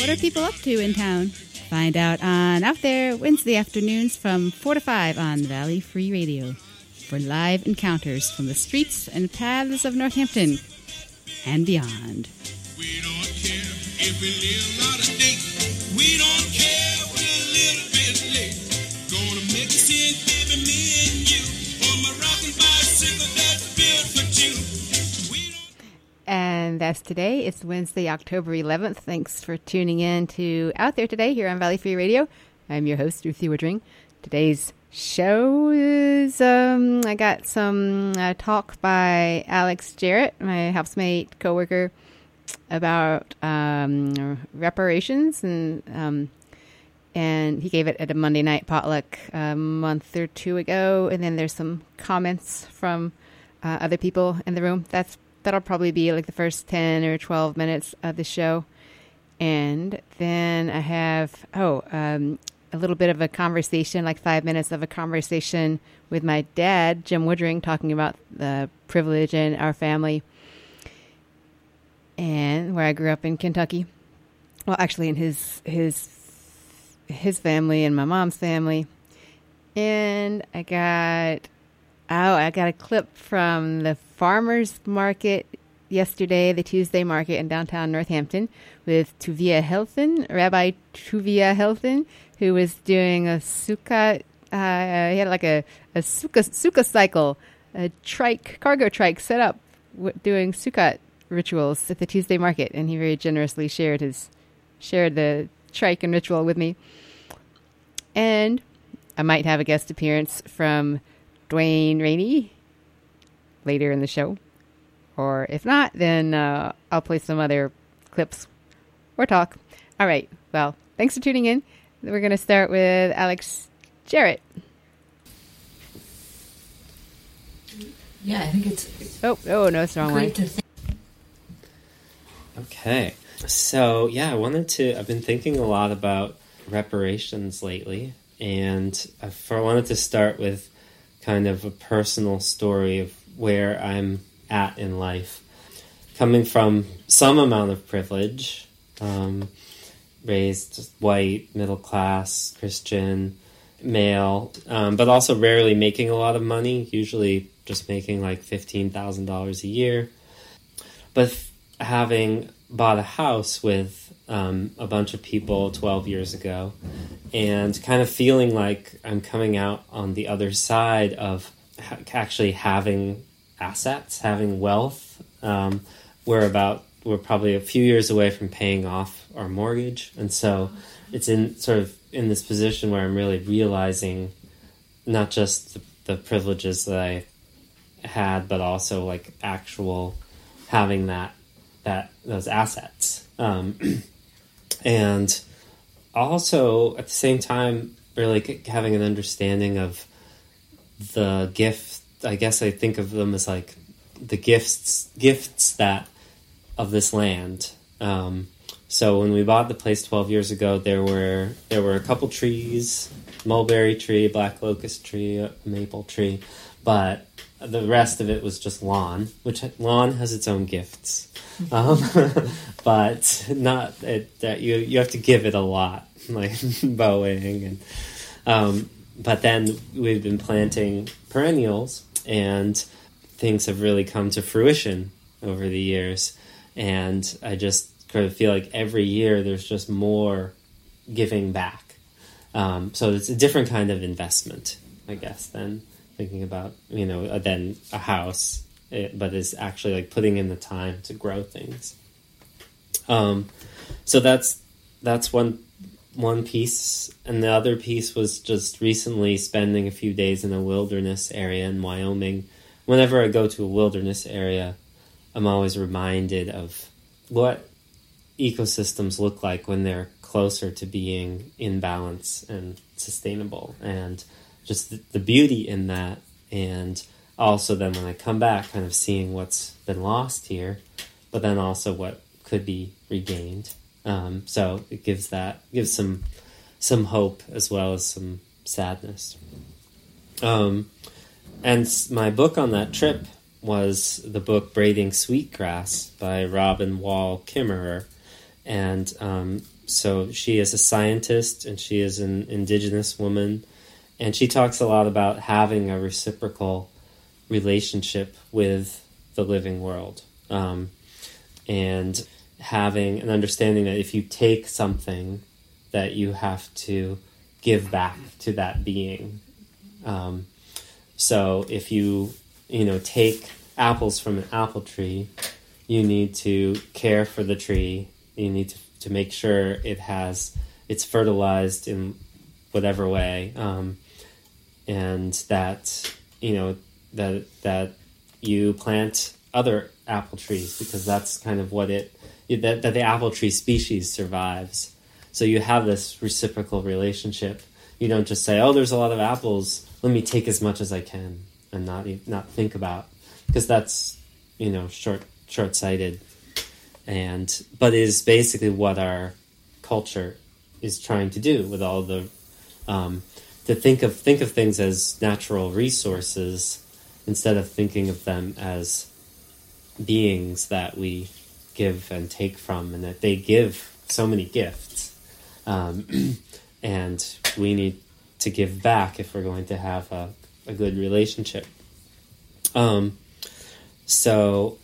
What are people up to in town? Find out on Out There Wednesday afternoons from 4 to 5 on Valley Free Radio for live encounters from the streets and paths of Northampton and beyond. We don't care if we live out of date. We don't care if we're a little bit late. Gonna make a scene, baby, me and you. On my rocking bicycle that's built for two. And that's today. It's Wednesday, October 11th. Thanks for tuning in to Out There today here on Valley Free Radio. I'm your host, Ruthie Woodring. Today's show is, I got some talk by Alex Jarrett, my housemate, coworker, about reparations. And he gave it at a Monday night potluck a month or two ago. And then there's some comments from other people in the room. That'll probably be like the first 10 or 12 minutes of the show. And then I have, a little bit of a conversation, like 5 minutes of a conversation with my dad, Jim Woodring, talking about the privilege in our family and where I grew up in Kentucky. Well, actually in his family and my mom's family. And I got a clip from the farmers market yesterday, the Tuesday market in downtown Northampton, with Tuvia Helton, Rabbi Tuvia Helton, who was doing a sukkah. He had like a sukkah cycle, a cargo trike set up doing sukkah rituals at the Tuesday market, and he very generously shared the trike and ritual with me. And I might have a guest appearance from Dwayne Rainey later in the show. Or if not, then I'll play some other clips or talk. All right. Well, thanks for tuning in. We're going to start with Alex Jarrett. Yeah, I think it's... Oh, no, it's the wrong one. Okay. So, yeah, I've been thinking a lot about reparations lately. And I wanted to start with kind of a personal story of where I'm at in life. Coming from some amount of privilege, raised white, middle class, Christian, male, but also rarely making a lot of money, usually just making like $15,000 a year. But having bought a house with a bunch of people 12 years ago and kind of feeling like I'm coming out on the other side of actually having assets, having wealth. We're probably a few years away from paying off our mortgage. And so it's in this position where I'm really realizing not just the privileges that I had, but also like actual having those assets. And also at the same time, really having an understanding of the gift. I guess I think of them as like the gifts that of this land. So when we bought the place 12 years ago, there were a couple trees, mulberry tree, black locust tree, a maple tree, but the rest of it was just lawn, which lawn has its own gifts. But not that you have to give it a lot, like mowing and but then we've been planting perennials, and things have really come to fruition over the years. And I just kind of feel like every year there's just more giving back. So it's a different kind of investment, I guess, than thinking about, than a house, but is actually like putting in the time to grow things. So that's one piece, and the other piece was just recently spending a few days in a wilderness area in Wyoming. Whenever I go to a wilderness area, I'm always reminded of what ecosystems look like when they're closer to being in balance and sustainable, and just the beauty in that. And also then when I come back, kind of seeing what's been lost here, but then also what could be regained. So it gives some hope as well as some sadness. And my book on that trip was the book Braiding Sweetgrass by Robin Wall Kimmerer. And so she is a scientist, and she is an indigenous woman, and she talks a lot about having a reciprocal relationship with the living world, and having an understanding that if you take something, that you have to give back to that being. So if you take apples from an apple tree, you need to care for the tree. You need to make sure it's fertilized in whatever way, and that that you plant other apple trees, because that's kind of what that the apple tree species survives. So you have this reciprocal relationship. You don't just say, "Oh, there's a lot of apples. Let me take as much as I can," and not think about, because that's short-sighted, but it is basically what our culture is trying to do with all the to think of things as natural resources instead of thinking of them as beings that we give and take from, and that they give so many gifts, and we need to give back if we're going to have a good relationship. So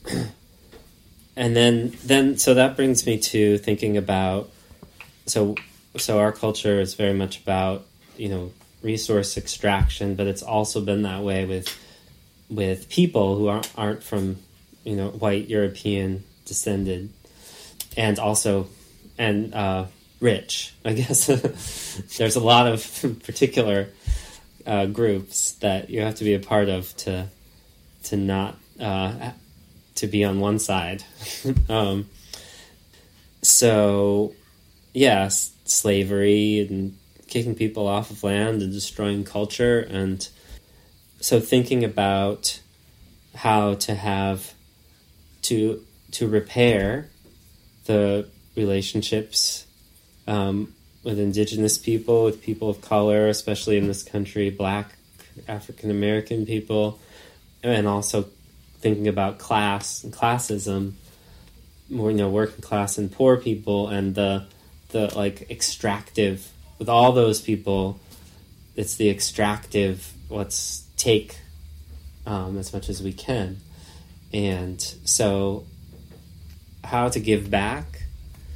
that brings me to thinking about, so our culture is very much about, resource extraction, but it's also been that way with people who aren't from, white European descended, and rich. I guess there's a lot of particular groups that you have to be a part of to not to be on one side. So yes, slavery and kicking people off of land and destroying culture, and so thinking about how to have to repair the relationships with indigenous people, with people of color, especially in this country, Black, African American people, and also thinking about class and classism, more, working class and poor people, and the extractive, with all those people, it's the extractive, let's take as much as we can. And so how to give back,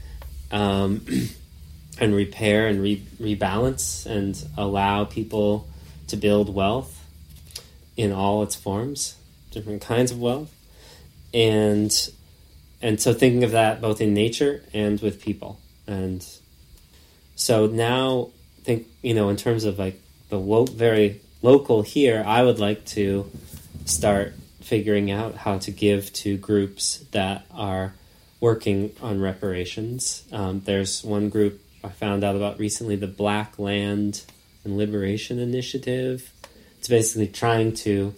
and repair and rebalance and allow people to build wealth in all its forms, different kinds of wealth. And so thinking of that both in nature and with people. And so now think, in terms of like the very local here, I would like to start figuring out how to give to groups that are working on reparations. There's one group I found out about recently, the Black Land and Liberation Initiative. It's basically trying to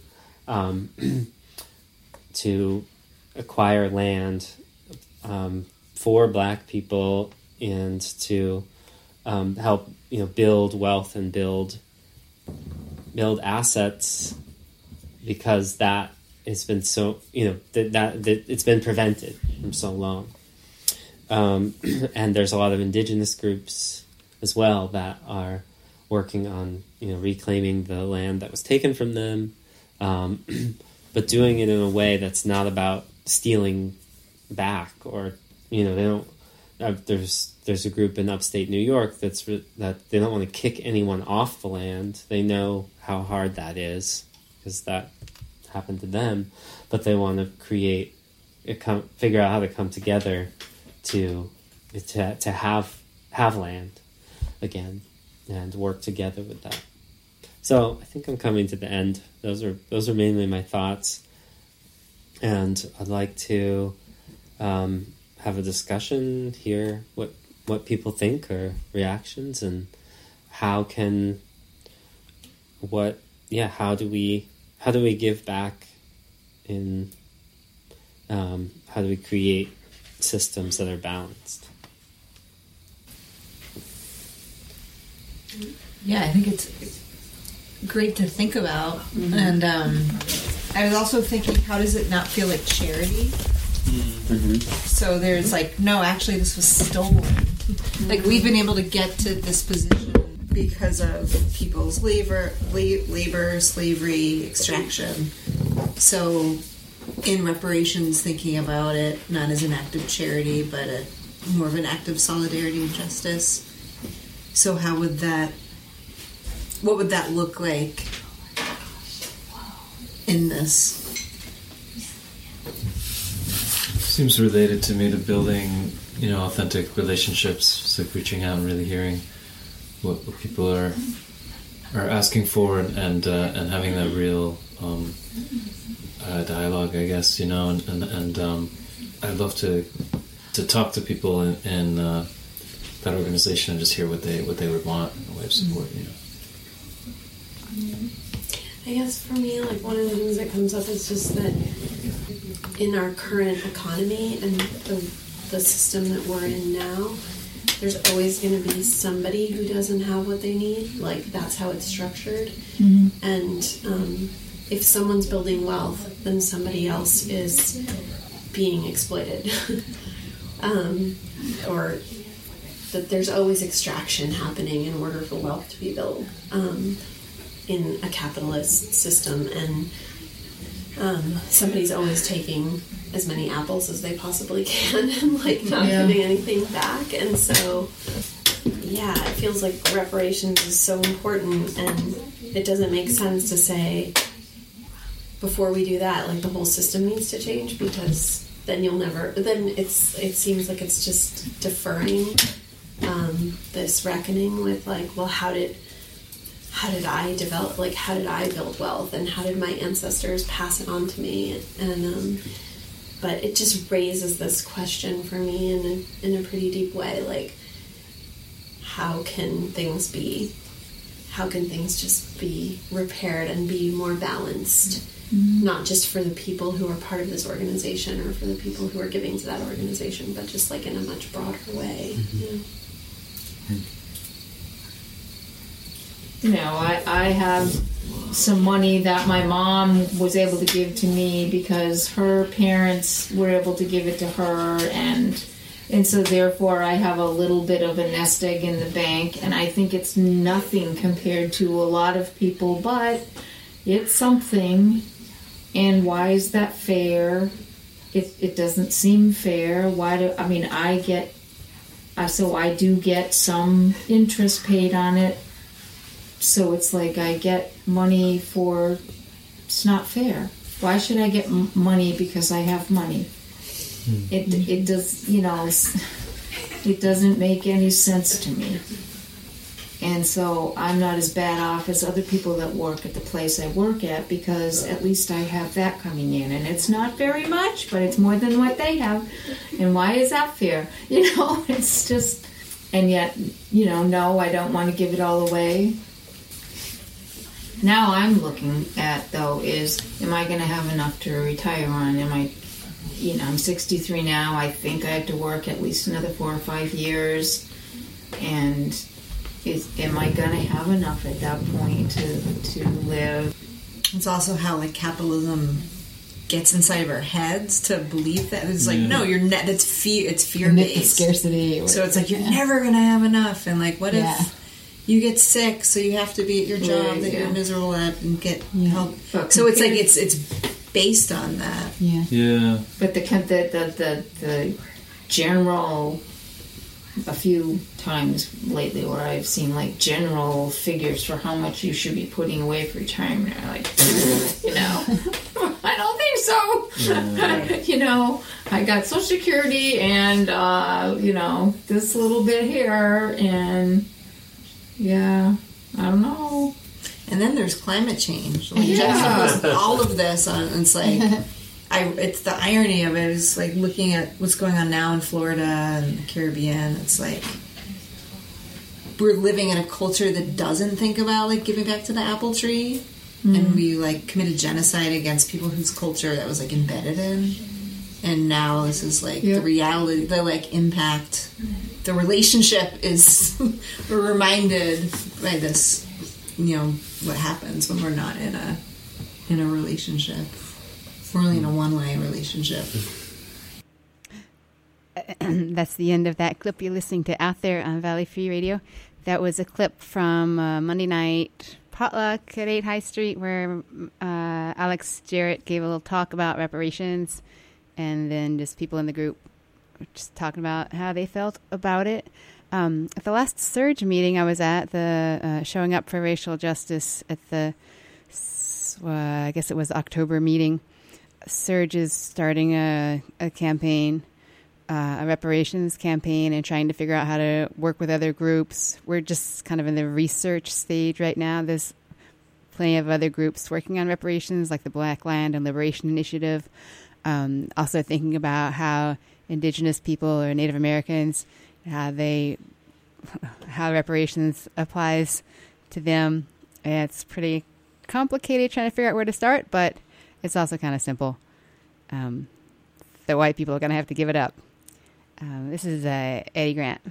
acquire land for Black people, and to help build wealth and build assets, because that has been so that it's been prevented from so long. And there's a lot of indigenous groups as well that are working on reclaiming the land that was taken from them, but doing it in a way that's not about stealing back, or they don't. There's a group in upstate New York that they don't want to kick anyone off the land. They know how hard that is, because that happened to them, but they want to figure out how to come together to have land again and work together with that. So I think I'm coming to the end. Those are mainly my thoughts, and I'd like to have a discussion, hear what people think, or reactions, and how do we give back in how do we create systems that are balanced? Yeah, I think it's great to think about. Mm-hmm. And I was also thinking, how does it not feel like charity? Mm-hmm. So there's no, actually this was stolen. Like, we've been able to get to this position because of people's labor, slavery, extraction. So, in reparations, thinking about it not as an act of charity, but more of an act of solidarity and justice. So, what would that look like in this? Seems related to me to building, authentic relationships. It's like reaching out and really hearing what people are asking for, and having that real dialogue, I guess, and I'd love to talk to people in that organization and just hear what they would want in the way of support. I guess for me, like, one of the things that comes up is just that in our current economy and the system that we're in now, there's always going to be somebody who doesn't have what they need. Like, that's how it's structured. And if someone's building wealth, then somebody else is being exploited. Or that there's always extraction happening in order for wealth to be built in a capitalist system. And somebody's always taking as many apples as they possibly can and, like, not giving anything back. And so, yeah, it feels like reparations is so important, and it doesn't make sense to say, before we do that, like, the whole system needs to change, because then it seems like it's just deferring this reckoning with, like, well, how did I develop, like, how did I build wealth, and how did my ancestors pass it on to me? And but it just raises this question for me in a pretty deep way, like, how can things just be repaired and be more balanced, not just for the people who are part of this organization or for the people who are giving to that organization, but just, like, in a much broader way. I have some money that my mom was able to give to me because her parents were able to give it to her, and so therefore I have a little bit of a nest egg in the bank, and I think it's nothing compared to a lot of people, but it's something. And why is that fair? It doesn't seem fair. I do get some interest paid on it. So it's like I get money for, it's not fair. Why should I get money because I have money? It does, it doesn't make any sense to me. And so I'm not as bad off as other people that work at the place I work at, because at least I have that coming in. And it's not very much, but it's more than what they have. And why is that fair? It's just, and yet, no, I don't want to give it all away. Now I'm looking at, though, is, am I going to have enough to retire on? I'm 63 now. I think I have to work at least another 4 or 5 years. And am I going to have enough at that point to live? It's also how, like, capitalism gets inside of our heads to believe that. It's like, no, it's fear-based. Scarcity. So it's like, you're never going to have enough. And, like, what if you get sick, so you have to be at your job that you're miserable at and get help? So it's like, it's based on that. Yeah. But the general, a few times lately where I've seen, like, general figures for how much you should be putting away for retirement, are like, I don't think so. Yeah. I got Social Security and, this little bit here, and I don't know. And then there's climate change. Like, juxtapose all of this on, it's like, it's the irony of it is, like, looking at what's going on now in Florida and the Caribbean. It's like we're living in a culture that doesn't think about, like, giving back to the apple tree, and we, like, committed genocide against people whose culture that was, like, embedded in. And now this is, like, the reality, the, like, impact. The relationship is we're reminded by this, what happens when we're not in a relationship. We're only in a one-way relationship. that's the end of that clip you're listening to out there on Valley Free Radio. That was a clip from Monday night potluck at 8 High Street where Alex Jarrett gave a little talk about reparations, and then just people in the group were just talking about how they felt about it. At the last Surge meeting I was at, the Showing Up for Racial Justice at the, I guess it was October meeting, Surge is starting a campaign, a reparations campaign, and trying to figure out how to work with other groups. We're just kind of in the research stage right now. There's plenty of other groups working on reparations, like the Black Land and Liberation Initiative. Also thinking about how Indigenous people or Native Americans, how reparations applies to them. It's pretty complicated trying to figure out where to start, but it's also kind of simple. The white people are going to have to give it up. This is Eddie Grant.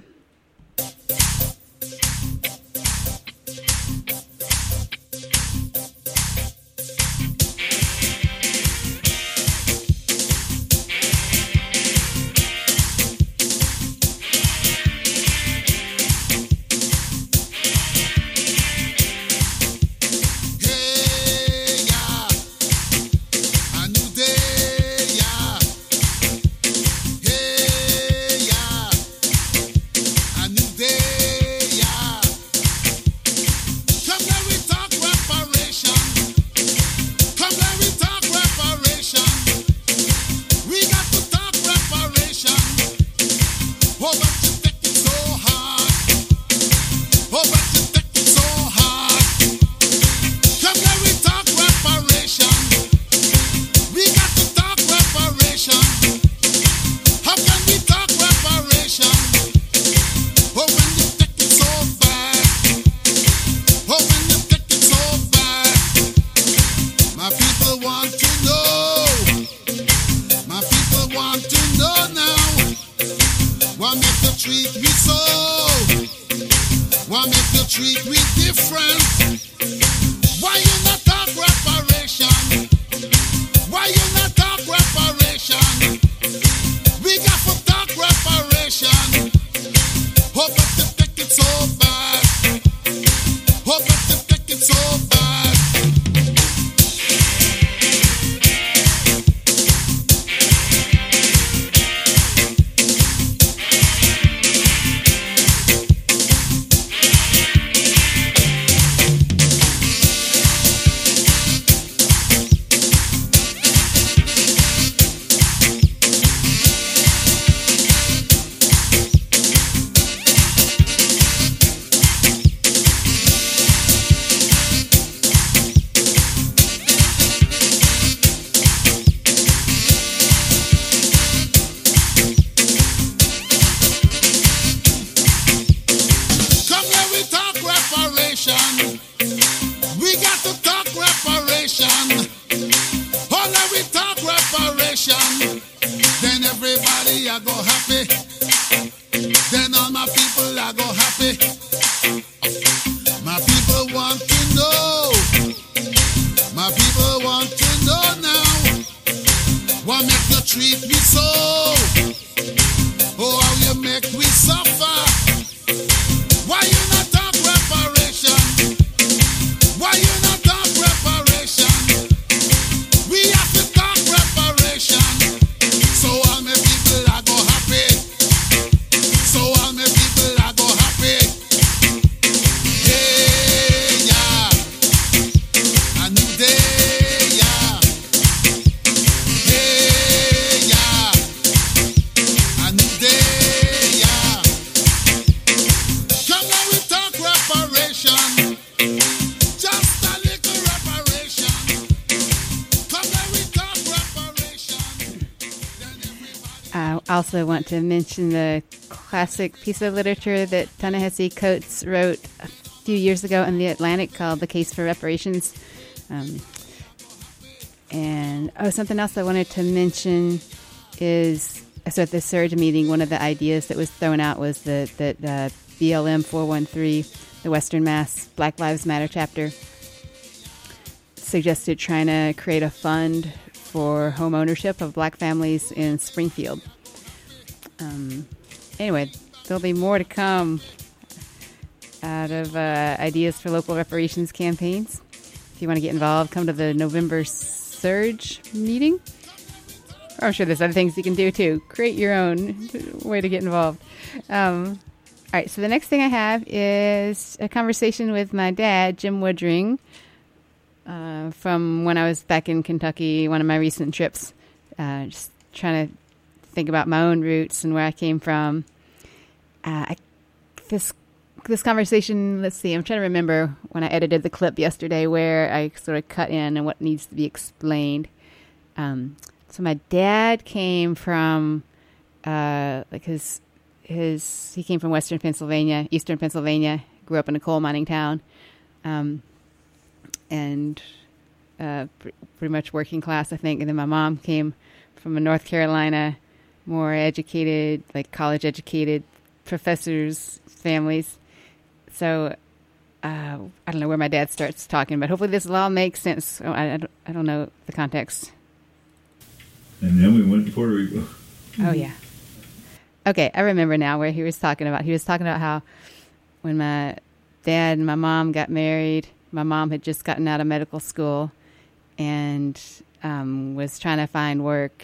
Also want to mention the classic piece of literature that Ta-Nehisi Coates wrote a few years ago in The Atlantic called The Case for Reparations. Something else I wanted to mention is, so at the Surge meeting, one of the ideas that was thrown out was that BLM 413, the Western Mass Black Lives Matter chapter, suggested trying to create a fund for home ownership of black families in Springfield. Anyway, there'll be more to come out of ideas for local reparations campaigns. If you want to get involved, come to the November Surge meeting. Or I'm sure there's other things you can do too. Create your own way to get involved. All right, so the next thing I have is a conversation with my dad, Jim Woodring, from when I was back in Kentucky, one of my recent trips, just trying to think about my own roots and where I came from. This conversation, let's see, I'm trying to remember when I edited the clip yesterday where I sort of cut in and what needs to be explained. So my dad came from, he came from eastern Pennsylvania, grew up in a coal mining town, and pretty much working class, I think. And then my mom came from a North Carolina, more educated, like college educated professors' families. So I don't know where my dad starts talking, but hopefully this will all make sense. I don't know the context. And then we went to Puerto Rico. Oh, yeah. Okay, I remember now where he was talking about. He was talking about how when my dad and my mom got married, my mom had just gotten out of medical school and was trying to find work.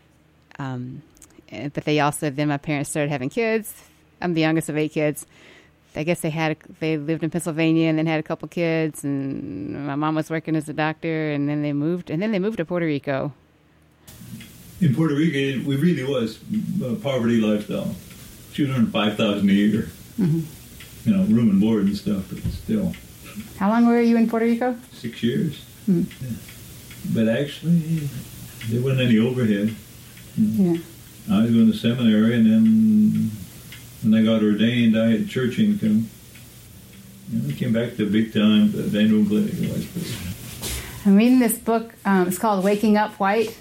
But then my parents started having kids. I'm the youngest of 8 kids. I guess they lived in Pennsylvania and then had a couple kids, and my mom was working as a doctor, and then they moved to Puerto Rico. In Puerto Rico, it really was a poverty lifestyle. She earned $5,000 a year. Mm-hmm. Room and board and stuff, but still. How long were you in Puerto Rico? 6 years. Mm-hmm. Yeah. But actually, there wasn't any overhead. Yeah. I was going to seminary, and then when I got ordained, I had church income. I came back to big time, the Vanderbilt Clinic. I'm reading this book. It's called Waking Up White.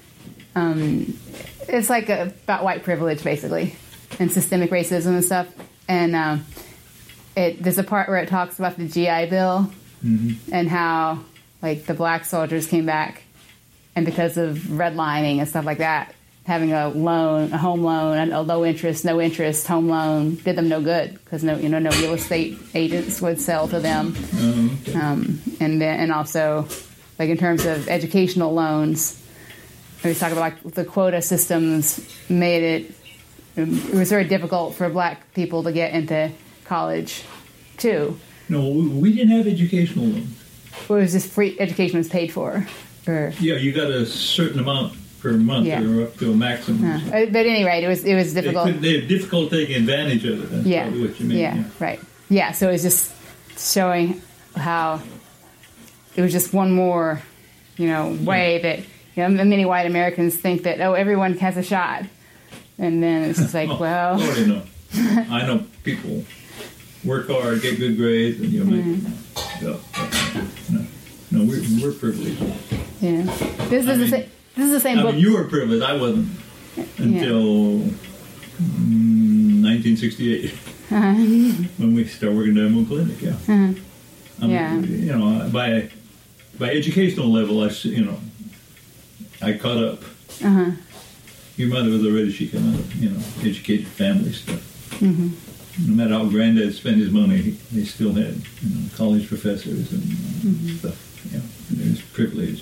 It's like about white privilege, basically, and systemic racism and stuff. And there's a part where it talks about the GI Bill and how, like, the black soldiers came back, and because of redlining and stuff like that, having a home loan, a low interest, no interest home loan did them no good because no real estate agents would sell to them. And also, like, in terms of educational loans. We talk about, like, the quota systems made it was very difficult for black people to get into college, too. No, we didn't have educational loans. Well, it was just free education was paid for. Yeah, you got a certain amount per month or up to a maximum. But at any rate, it was difficult. They had difficult taking advantage of it. That's probably what you mean. Yeah, right. Yeah, so it was just showing how it was just one more, way that... many white Americans think that, everyone has a shot. And then it's just like, well... Lordy, no. I know people work hard, get good grades, and No, we're privileged. Yeah. This is the same book. You were privileged. I wasn't until 1968 when we started working at Vanderbilt Clinic, by educational level, I caught up. Your mother was already, she came out of, educated family stuff. Mm-hmm. No matter how granddad spent his money, they still had, college professors and stuff. There's privilege.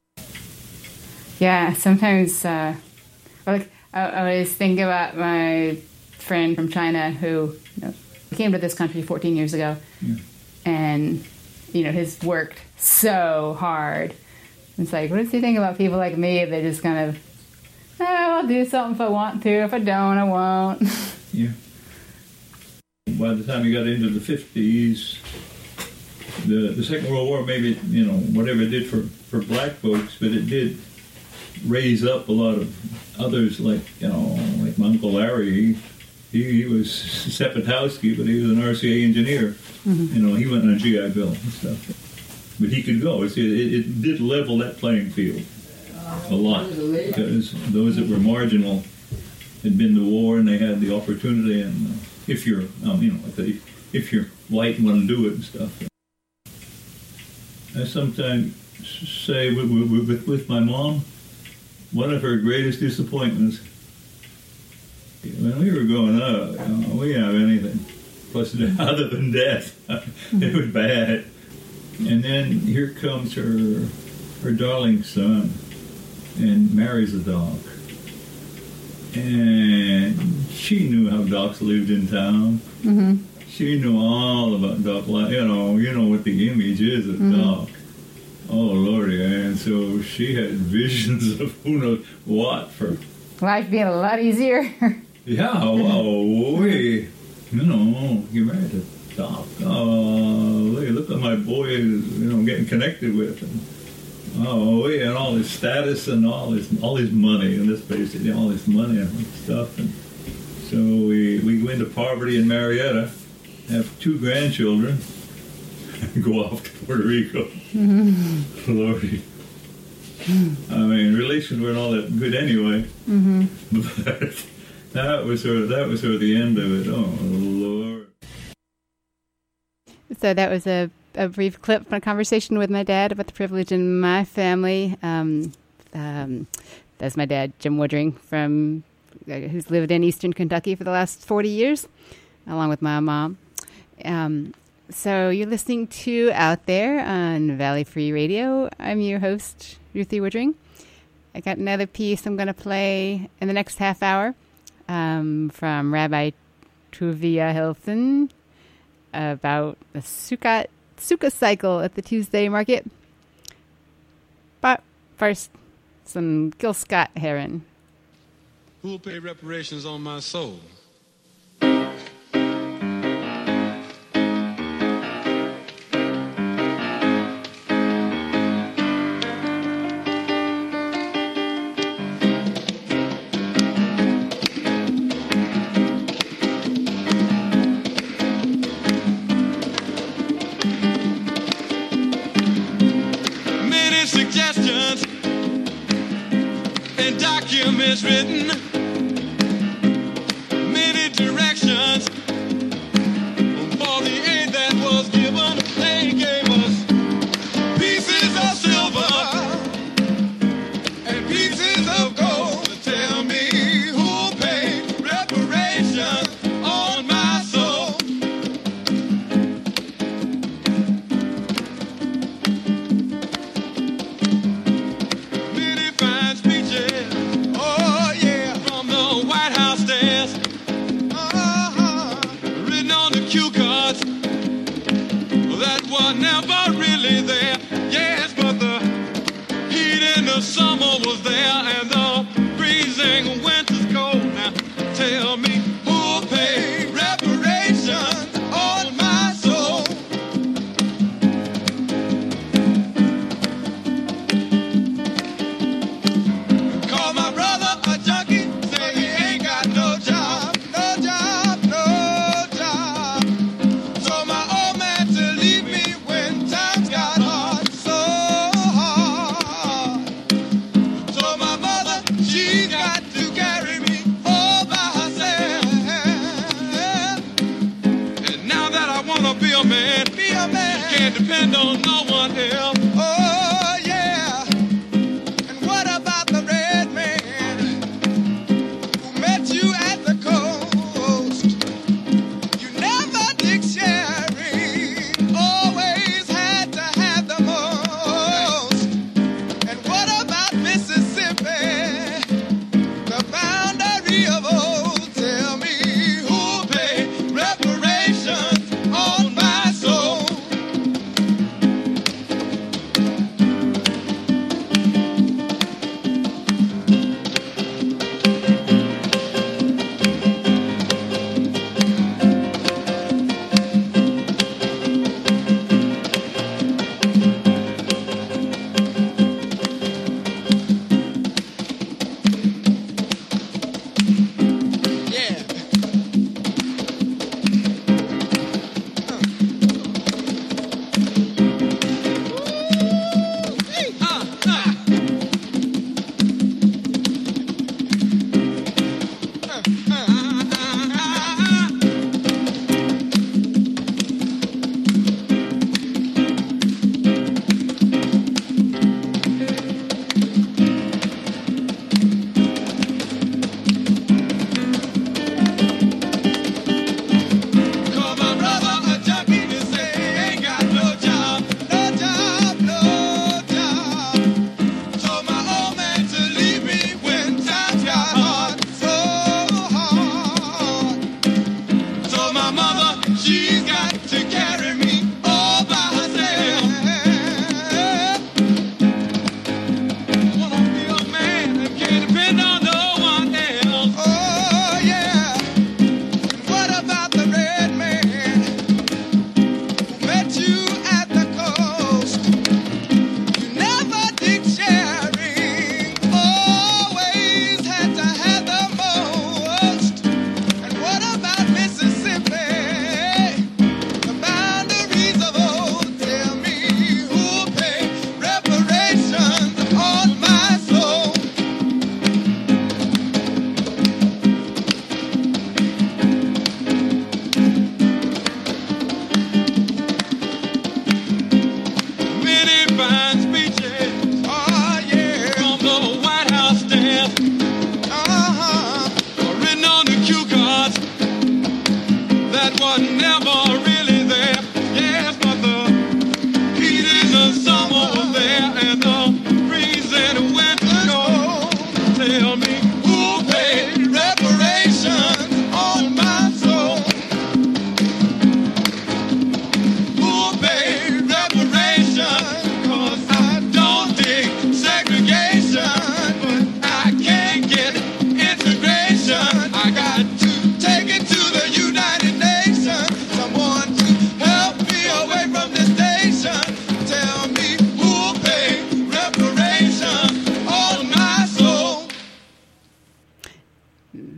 Yeah, sometimes, I always think about my friend from China who came to this country 14 years ago, and, has worked so hard. It's like, what does he think about people like me that just kind of, I'll do something if I want to. If I don't, I won't. Yeah. By the time you got into the 50s, the Second World War, maybe, whatever it did for black folks, but it did raise up a lot of others, like my Uncle Larry. He was Sepetowski, but he was an RCA engineer. Mm-hmm. He went on a GI Bill and stuff. But he could go. It did level that playing field a lot, because those that were marginal had been to war and they had the opportunity. And if you're, if you're white and want to do it and stuff. I sometimes say with my mom, one of her greatest disappointments When we were growing up, we didn't have anything. Plus, other than death, it was bad. And then here comes her darling son and marries a doc. And she knew how docs lived in town. Mm-hmm. She knew all about doc life. You know what the image is of doc. Oh, Lordy. And so she had visions of who knows what for. Life being a lot easier. Yeah, well, you married a doc. Oh, look at my boy, getting connected with him. And all his status and all his money, and this basically all his money and stuff. And so we go into poverty in Marietta, have 2 grandchildren, and go off to Puerto Rico. Mm-hmm. Lordy. I mean, relations weren't all that good anyway. Mm-hmm. But that was sort of the end of it. Oh, Lord. So that was a brief clip from a conversation with my dad about the privilege in my family. That's my dad, Jim Woodring, who's lived in Eastern Kentucky for the last 40 years, along with my mom. So you're listening to Out There on Valley Free Radio. I'm your host, Ruthie Woodring. I got another piece I'm going to play in the next half hour from Rabbi Tuvia Hilton about the Sukkah cycle at the Tuesday market. But first, some Gil Scott-Heron. Who will pay reparations on my soul? Documents written, many directions for the aid that was given. They gave us pieces of silver and pieces of gold. Tell me who'll pay reparations on my soul. Many fine speeches, from the White House stairs, written on the cue cards that were never really there. Yes, but the heat in the summer was there and the freezing winter's cold. Now tell me who'll pay reparations on my soul. Call my brother a junkie. Can't depend on no one else. Oh, yeah. And what about the red man who met you at the coast? You never did sharing, always had to have the most. And what about Mississippi, the boundary of old? Tell me who'll pay reparations on my soul.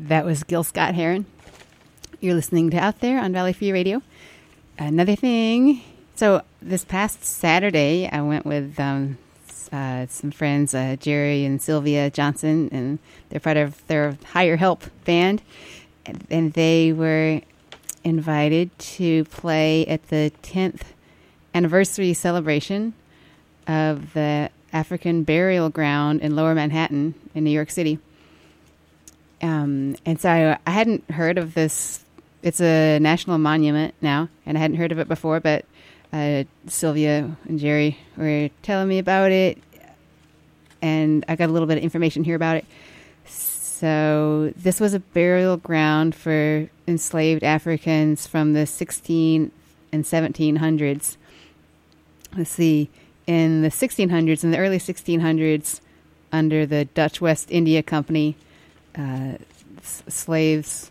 That was Gil Scott Heron. You're listening to Out There on Valley Free Radio. Another thing. So this past Saturday, I went with some friends, Jerry and Sylvia Johnson, and they're part of their Higher Help band. And they were invited to play at the 10th anniversary celebration of the African Burial Ground in Lower Manhattan in New York City. And so I hadn't heard of this. It's a national monument now, and I hadn't heard of it before, but Sylvia and Jerry were telling me about it, and I got a little bit of information here about it. So this was a burial ground for enslaved Africans from the 16 and 1700s. Let's see, in the 1600s, in the early 1600s, under the Dutch West India Company, slaves,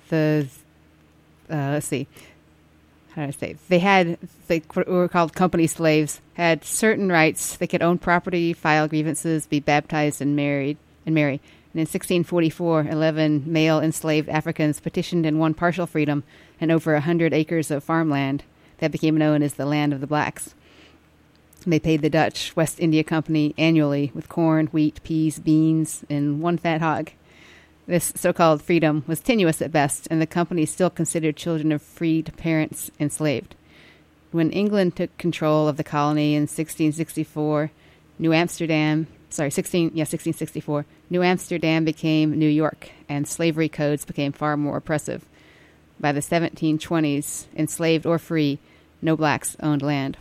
let's see, how do I say? They were called company slaves, had certain rights. They could own property, file grievances, be baptized, and marry. And in 1644, 11 male enslaved Africans petitioned and won partial freedom and over 100 acres of farmland that became known as the Land of the Blacks. They paid the Dutch West India Company annually with corn, wheat, peas, beans, and one fat hog. This so-called freedom was tenuous at best, and the company still considered children of freed parents enslaved. When England took control of the colony in 1664, New Amsterdam became New York, and slavery codes became far more oppressive. By the 1720s, enslaved or free, no blacks owned land.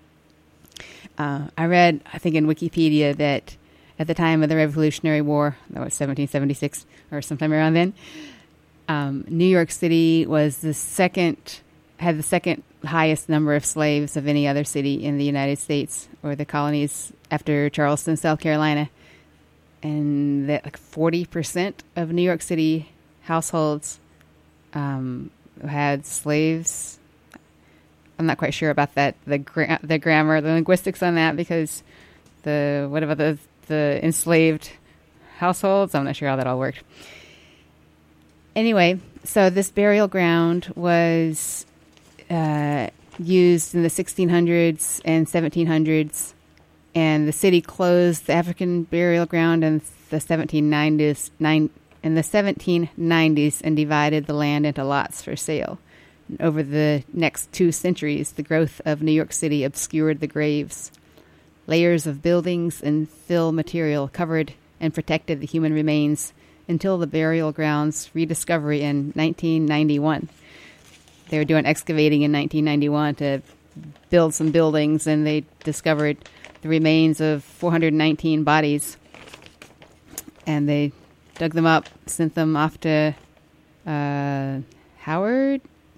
I read, I think in Wikipedia, that at the time of the Revolutionary War, that was 1776 or sometime around then, New York City was had the second highest number of slaves of any other city in the United States or the colonies after Charleston, South Carolina. And that like 40% of New York City households had slaves. I'm not quite sure about that, the grammar, the linguistics on that, because the enslaved households, I'm not sure how that all worked. Anyway, so this burial ground was used in the 1600s and 1700s, and the city closed the African burial ground in the 1790s and divided the land into lots for sale. And over the next 2 centuries, the growth of New York City obscured the graves. Layers of buildings and fill material covered and protected the human remains until the burial ground's rediscovery in 1991. They were doing excavating in 1991 to build some buildings, and they discovered the remains of 419 bodies. And they dug them up, sent them off to Howard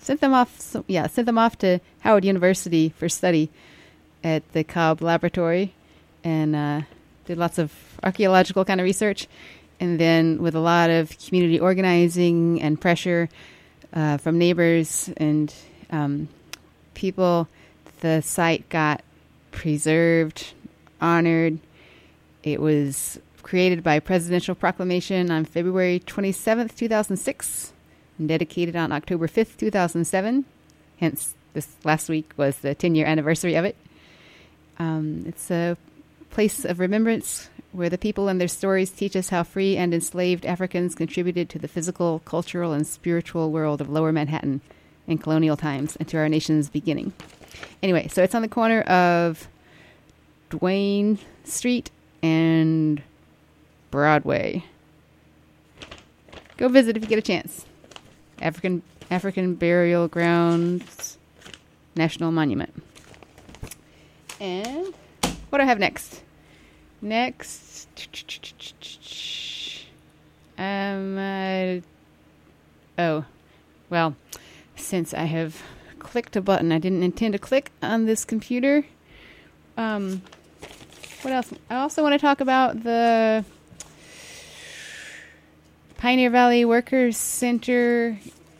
University for study at the Cobb Laboratory, and did lots of archaeological kind of research. And then with a lot of community organizing and pressure from neighbors and people, the site got preserved, honored. It was created by presidential proclamation on February 27th, 2006, and dedicated on October 5th, 2007. Hence, this last week was the 10-year anniversary of it. It's a place of remembrance where the people and their stories teach us how free and enslaved Africans contributed to the physical, cultural, and spiritual world of Lower Manhattan in colonial times and to our nation's beginning. Anyway, so it's on the corner of Duane Street and Broadway. Go visit if you get a chance. African Burial Grounds National Monument. And what do I have next? Since I have clicked a button I didn't intend to click on this computer. What else? I also want to talk about the Pioneer Valley Workers Center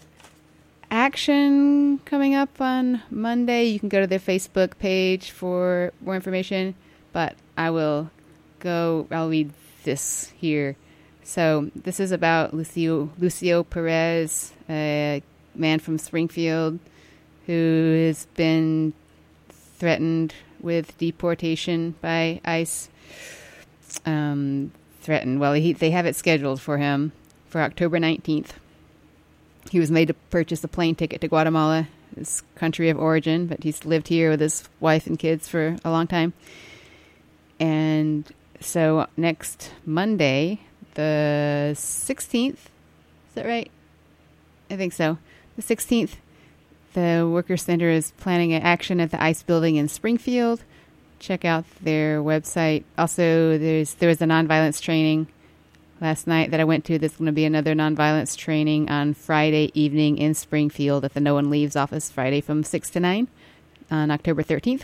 action coming up on Monday. You can go to their Facebook page for more information, but I'll read this here. So this is about Lucio Perez, a man from Springfield who has been threatened with deportation by ICE. Threatened. Well, they have it scheduled for him for October 19th. He was made to purchase a plane ticket to Guatemala, his country of origin, but he's lived here with his wife and kids for a long time. And so next Monday, the 16th, is that right? I think so. The 16th, the Workers' Center is planning an action at the ICE building in Springfield. Check out their website. Also, there was a nonviolence training last night that I went to. There's going to be another nonviolence training on Friday evening in Springfield at the No One Leaves office, Friday from 6 to 9 on October 13th.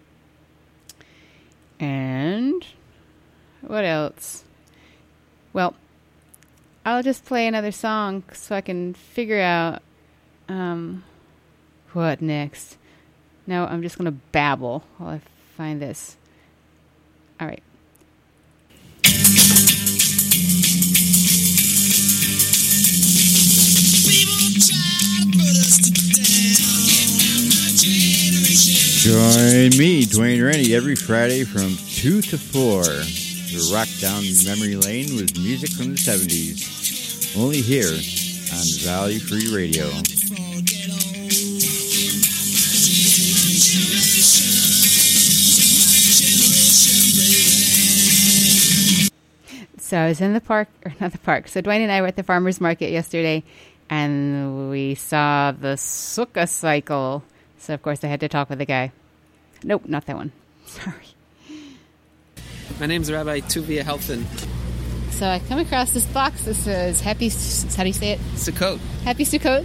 And what else? Well, I'll just play another song so I can figure out what next. No, I'm just going to babble while I find this. All right. Join me, Dwayne Rennie, every Friday from 2 to 4 to rock down memory lane with music from the 70s. Only here on Valley Free Radio. So I was in the park, or not the park. So Dwayne and I were at the farmer's market yesterday, and we saw the Sukkah cycle. So, of course, I had to talk with the guy. Nope, not that one. Sorry. My name's Rabbi Tuvia Helfin. So I come across this box that says Happy, how do you say it? Sukkot. Happy Sukkot.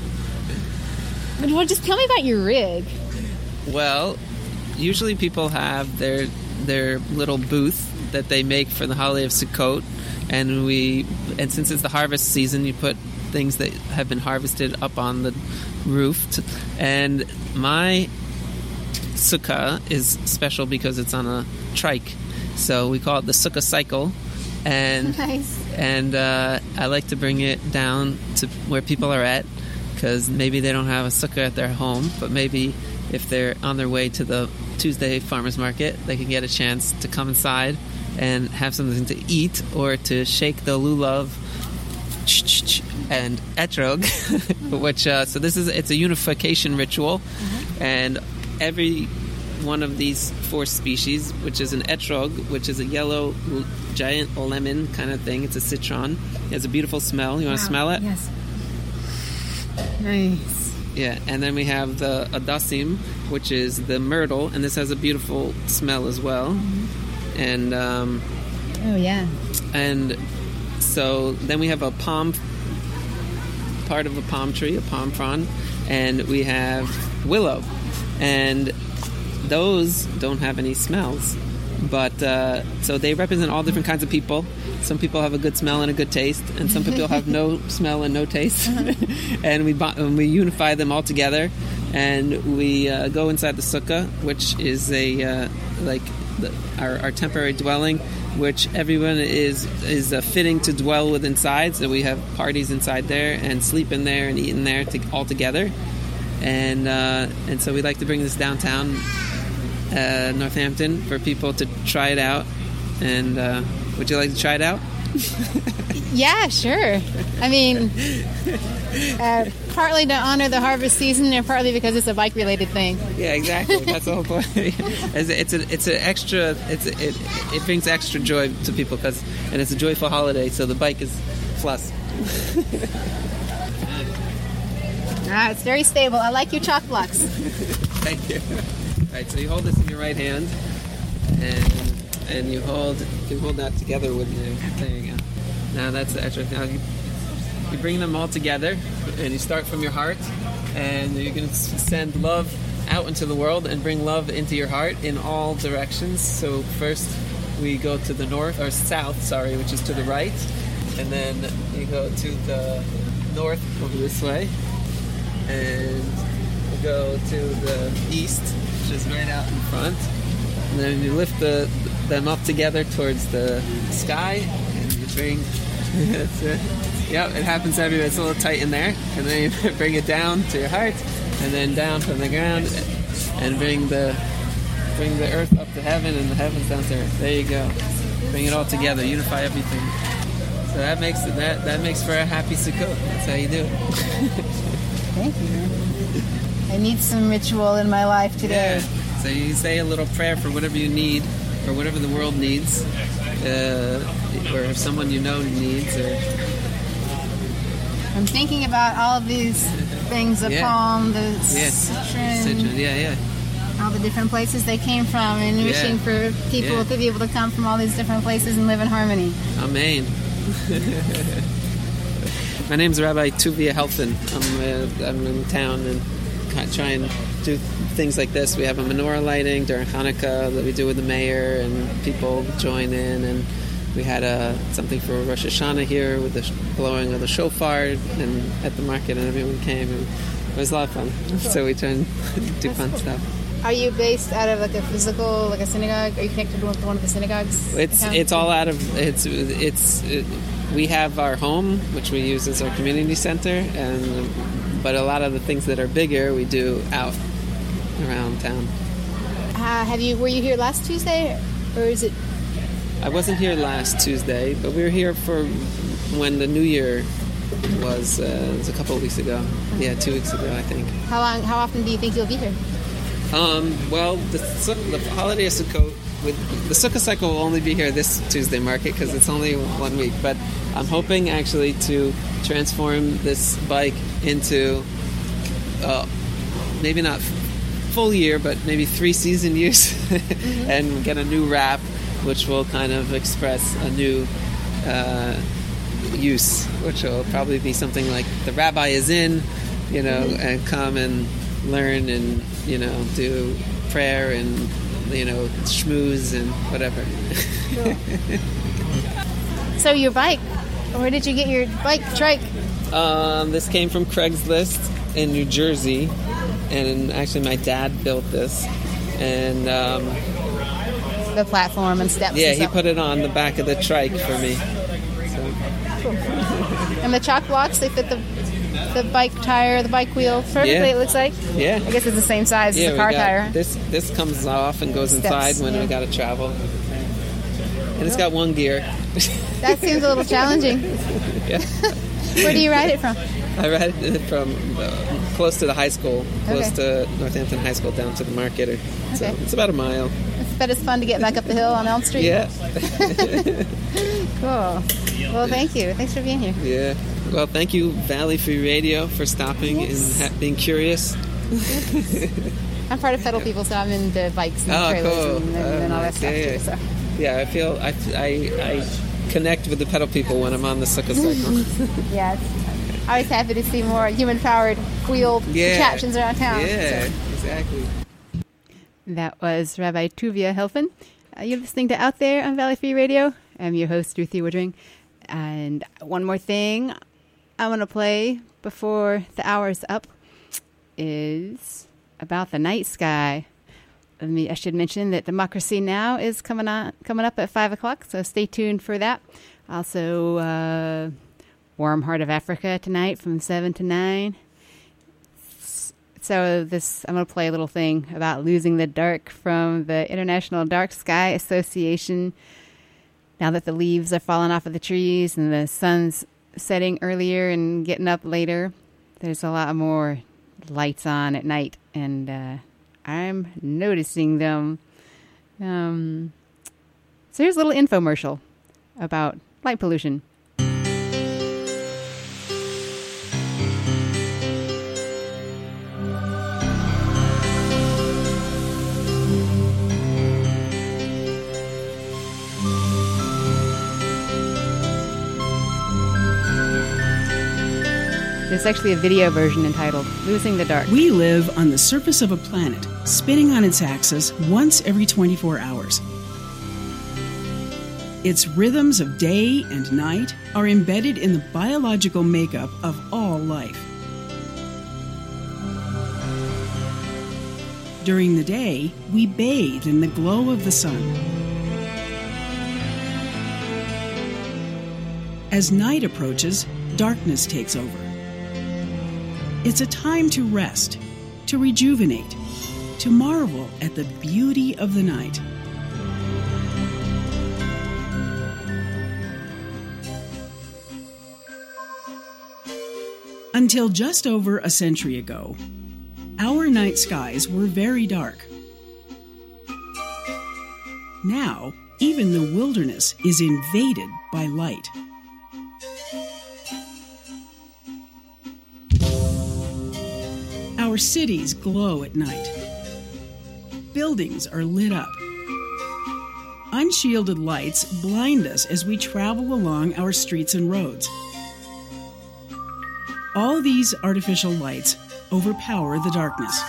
Well, just tell me about your rig. Well, usually people have their little booth that they make for the holiday of Sukkot, and since it's the harvest season, you put things that have been harvested up on the roof. And my sukkah is special because it's on a trike, so we call it the Sukkah cycle. And nice. And I like to bring it down to where people are at, because maybe they don't have a sukkah at their home, but maybe if they're on their way to the Tuesday farmers market, they can get a chance to come inside and have something to eat or to shake the lulav and etrog, which so it's a unification ritual, and every one of these 4 species, which is an etrog, which is a yellow giant lemon kind of thing. It's a citron. It has a beautiful smell. You want to smell it? Yes. Nice. Yeah, and then we have the adasim, which is the myrtle, and this has a beautiful smell as well. Mm-hmm. And oh yeah. And so then we have a palm, part of a palm tree, a palm frond, and we have willow, and those don't have any smells, but so they represent all different kinds of people. Some people have a good smell and a good taste, and some people have no smell and no taste. And we unify them all together, and we go inside the sukkah, which is our temporary dwelling, which everyone is fitting to dwell with inside. So we have parties inside there and sleep in there and eat in there all together. And so we like to bring this downtown Northampton for people to try it out. And would you like to try it out? Yeah, sure. I mean, partly to honor the harvest season, and partly because it's a bike-related thing. Yeah, exactly. That's the whole point. It brings extra joy to people and it's a joyful holiday. So the bike is plus. It's very stable. I like your chalk blocks. Thank you. All right, so you hold this in your right hand, and you can hold that together with you. There you go. Now that's the extra. Now you bring them all together, and you start from your heart, and you're going to send love out into the world and bring love into your heart in all directions. So first we go to the north, or south, sorry, which is to the right, and then you go to the north over this way, and you go to the east, which is right out in front, and then you lift them up together towards the sky, and you bring That's it. Yep, it happens everywhere. It's a little tight in there, and then you bring it down to your heart, and then down from the ground, and bring the earth up to heaven, and the heavens down to earth. There you go. Bring it all together. Unify everything. So that makes for a happy Sukkot. That's how you do it. Thank you, man. I need some ritual in my life today. Yeah. So you say a little prayer for whatever you need, or whatever the world needs, or someone you know needs. Or I'm thinking about all of these things, the palm, the citron, all the different places they came from, and wishing for people to be able to come from all these different places and live in harmony. Amen. My name's Rabbi Tuvia Helfin. I'm in town and try and do things like this. We have a menorah lighting during Hanukkah that we do with the mayor, and people join in. And we had something for Rosh Hashanah here with the blowing of the shofar and at the market, and everyone came. And it was a lot of fun. So we try and do fun stuff. Are you based out of like a synagogue? Are you connected with one of the synagogues? It's all out of we have our home, which we use as our community center, but a lot of the things that are bigger we do out around town. Were you here last Tuesday, or is it? I wasn't here last Tuesday, but we were here for when the New Year was. It was a couple of weeks ago. Yeah, 2 weeks ago, I think. How often do you think you'll be here? Well, the holiday of Sukkot, the Sukkah cycle will only be here this Tuesday market because it's only 1 week. But I'm hoping actually to transform this bike into maybe not full year, but maybe 3 season use, and get a new wrap, which will kind of express a new use, which will probably be something like the rabbi is in, and come and learn and do prayer and schmooze and whatever. Cool. So your bike, where did you get your trike? This came from Craigslist in New Jersey, and actually my dad built this, and the platform and steps. Yeah, and he put it on the back of the trike for me. So. Cool. And the chalk blocks, they fit the bike tire, the bike wheel perfectly. Yeah. It looks like. Yeah. I guess it's the same size as the car tire. This comes off and goes inside when we got to travel. And it's got one gear. That seems a little challenging. Yeah. Where do you ride it from? I ride it from close to the high school, close to Northampton High School, down to the market. So it's about a mile. I bet it's fun to get back up the hill on Elm Street. Yeah. Cool. Well, thank you. Thanks for being here. Yeah. Well, thank you, Valley Free Radio, for stopping and being curious. I'm part of Pedal People, so I'm into bikes and trailers and all that stuff too. So. Yeah, I feel I connect with the Pedal People when I'm on the Sukkah cycle. Yeah, I'm always happy to see more human-powered wheeled attractions around town. Yeah, exactly. That was Rabbi Tuvia Helfin. You're listening to Out There on Valley Free Radio. I'm your host, Ruthie Woodring. And one more thing I want to play before the hour's up is about the night sky. I should mention that Democracy Now! Is coming up at 5 o'clock, so stay tuned for that. Also, Warm Heart of Africa tonight from 7 to 9. So I'm going to play a little thing about losing the dark from the International Dark Sky Association. Now that the leaves are falling off of the trees and the sun's setting earlier and getting up later, there's a lot more lights on at night, and I'm noticing them. So here's a little infomercial about light pollution. There's actually a video version entitled Losing the Dark. We live on the surface of a planet, spinning on its axis once every 24 hours. Its rhythms of day and night are embedded in the biological makeup of all life. During the day, we bathe in the glow of the sun. As night approaches, darkness takes over. It's a time to rest, to rejuvenate, to marvel at the beauty of the night. Until just over a century ago, our night skies were very dark. Now, even the wilderness is invaded by light. Our cities glow at night. Buildings are lit up. Unshielded lights blind us as we travel along our streets and roads. All these artificial lights overpower the darkness.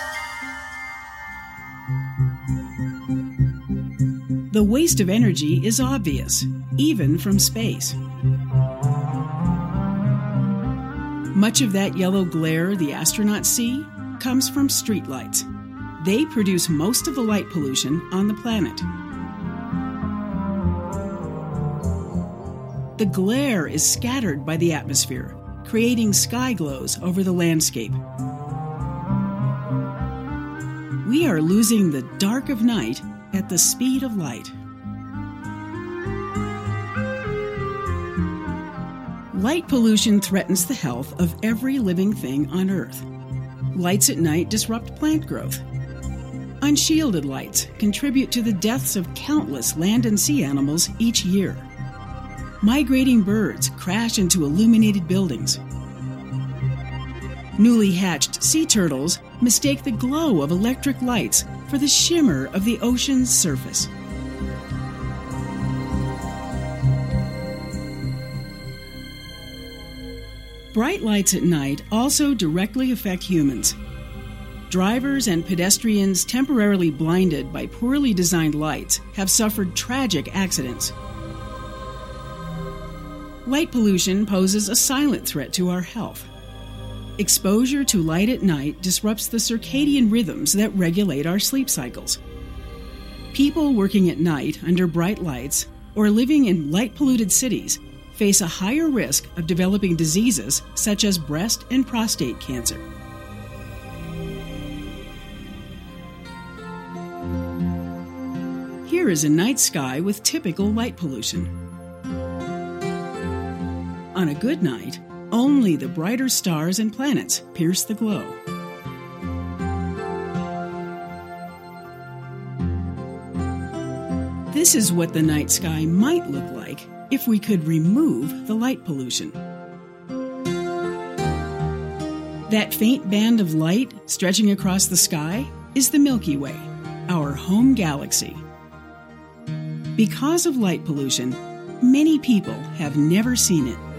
The waste of energy is obvious, even from space. Much of that yellow glare the astronauts see comes from streetlights. They produce most of the light pollution on the planet. The glare is scattered by the atmosphere, creating sky glows over the landscape. We are losing the dark of night at the speed of light. Light pollution threatens the health of every living thing on Earth. Lights at night disrupt plant growth. Unshielded lights contribute to the deaths of countless land and sea animals each year. Migrating birds crash into illuminated buildings. Newly hatched sea turtles mistake the glow of electric lights for the shimmer of the ocean's surface. Bright lights at night also directly affect humans. Drivers and pedestrians temporarily blinded by poorly designed lights have suffered tragic accidents. Light pollution poses a silent threat to our health. Exposure to light at night disrupts the circadian rhythms that regulate our sleep cycles. People working at night under bright lights or living in light-polluted cities face a higher risk of developing diseases such as breast and prostate cancer. Here is a night sky with typical light pollution. On a good night, only the brighter stars and planets pierce the glow. This is what the night sky might look like if we could remove the light pollution. That faint band of light stretching across the sky is the Milky Way, our home galaxy. Because of light pollution, many people have never seen it.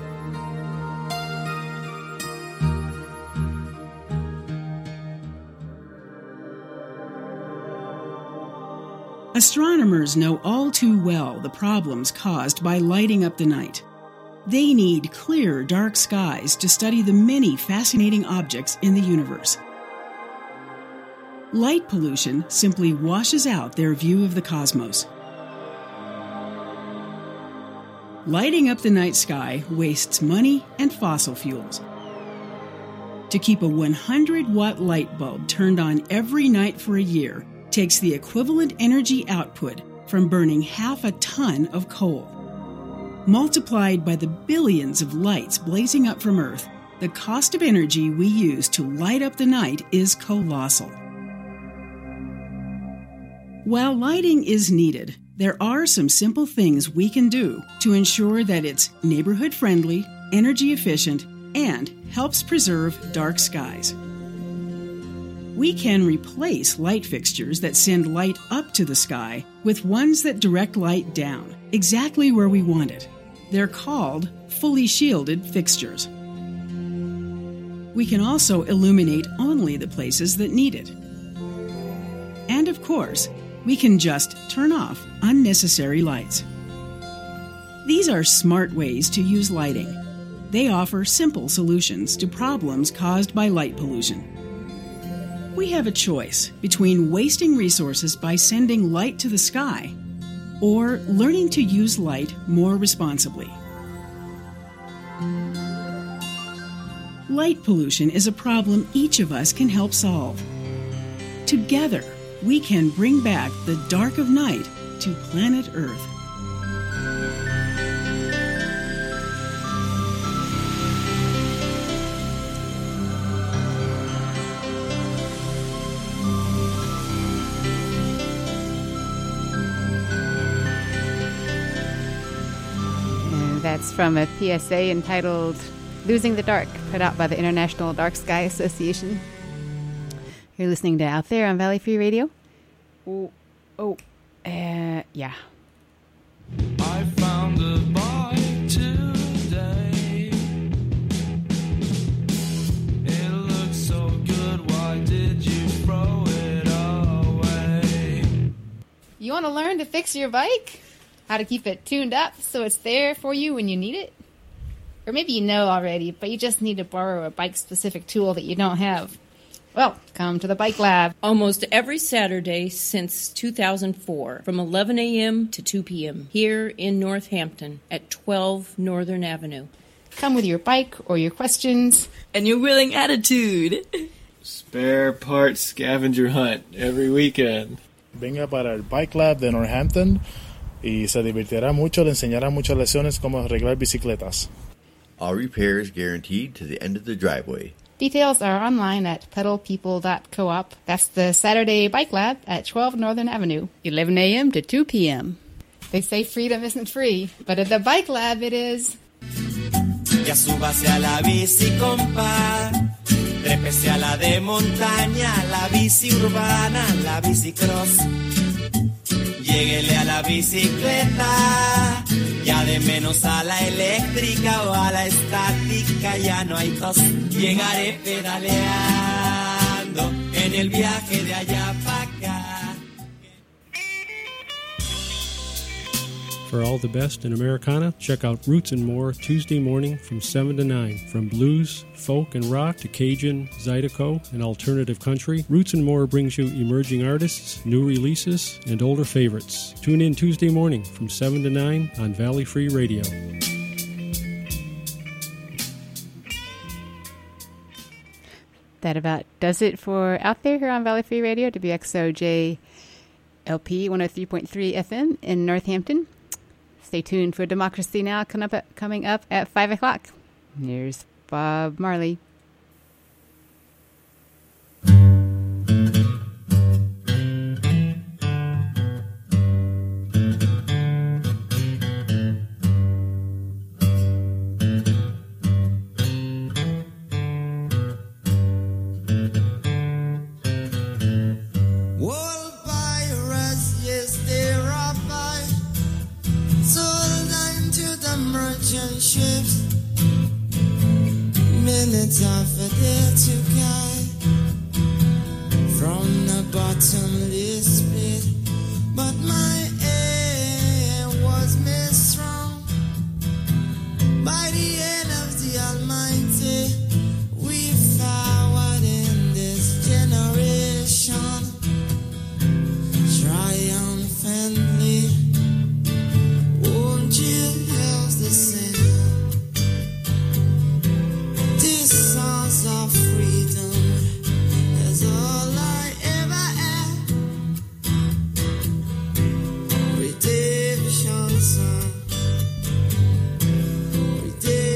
Astronomers know all too well the problems caused by lighting up the night. They need clear, dark skies to study the many fascinating objects in the universe. Light pollution simply washes out their view of the cosmos. Lighting up the night sky wastes money and fossil fuels. To keep a 100-watt light bulb turned on every night for a year takes the equivalent energy output from burning half a ton of coal. Multiplied by the billions of lights blazing up from Earth, the cost of energy we use to light up the night is colossal. While lighting is needed, there are some simple things we can do to ensure that it's neighborhood-friendly, energy-efficient, and helps preserve dark skies. We can replace light fixtures that send light up to the sky with ones that direct light down, exactly where we want it. They're called fully shielded fixtures. We can also illuminate only the places that need it. And of course, we can just turn off unnecessary lights. These are smart ways to use lighting. They offer simple solutions to problems caused by light pollution. We have a choice between wasting resources by sending light to the sky or learning to use light more responsibly. Light pollution is a problem each of us can help solve. Together, we can bring back the dark of night to planet Earth. And that's from a PSA entitled Losing the Dark, put out by the International Dark Sky Association. You're listening to Out There on Valley Free Radio. Yeah. I found a bike today. It looks so good, why did you throw it away? You want to learn to fix your bike? How to keep it tuned up so it's there for you when you need it? Or maybe you know already, but you just need to borrow a bike-specific tool that you don't have. Well, come to the Bike Lab. Almost every Saturday since 2004, from 11 a.m. to 2 p.m., here in Northampton at 12 Northern Avenue. Come with your bike or your questions. And your willing attitude. Spare parts scavenger hunt every weekend. Venga para el Bike Lab de Northampton y se divertirá mucho, le enseñará muchas lecciones cómo arreglar bicicletas. All repairs guaranteed to the end of the driveway. Details are online at pedalpeople.coop. That's the Saturday Bike Lab at 12 Northern Avenue, 11 a.m. to 2 p.m. They say freedom isn't free, but at the Bike Lab it is. Ya súbase a la bici, compa. Trépese a la de montaña, la bici urbana, la bici cross. Lléguele a la bicicleta. Ya de menos a la eléctrica o a la estática ya no hay tos. Llegaré pedaleando en el viaje de allá para acá. For all the best in Americana, check out Roots and More Tuesday morning from 7 to 9. From blues, folk, and rock to Cajun, Zydeco, and alternative country, Roots and More brings you emerging artists, new releases, and older favorites. Tune in Tuesday morning from 7 to 9 on Valley Free Radio. That about does it for Out There here on Valley Free Radio, WXOJ LP 103.3 FM in Northampton. Stay tuned for Democracy Now! coming up at 5 o'clock. Here's Bob Marley. Ships, minutes off a day to guide from the bottomless pit, but my aim was made strong by the hand of the Almighty. We forward in this generation triumphantly. Won't you help the same? Of freedom is all I ever had. Redemption song, redemption.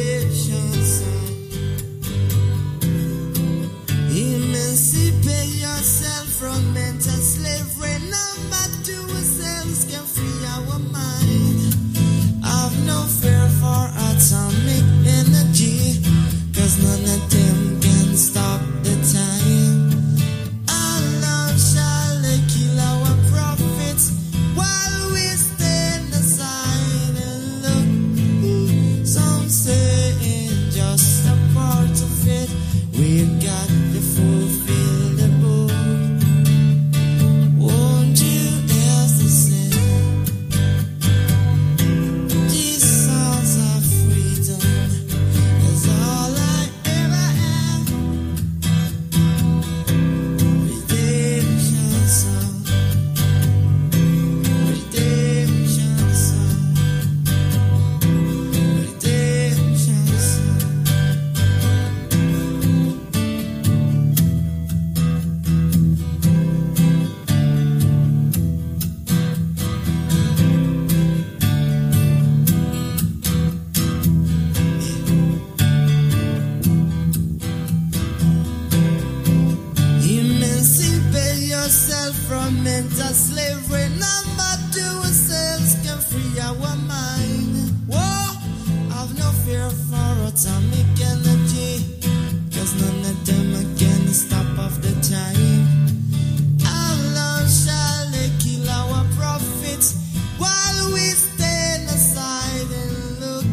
fear for atomic energy, 'cause none of them can stop off the time. How long shall they kill our prophets while we stand aside and look?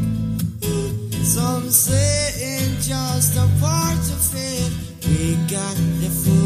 Some say it's just a part of it. We got the food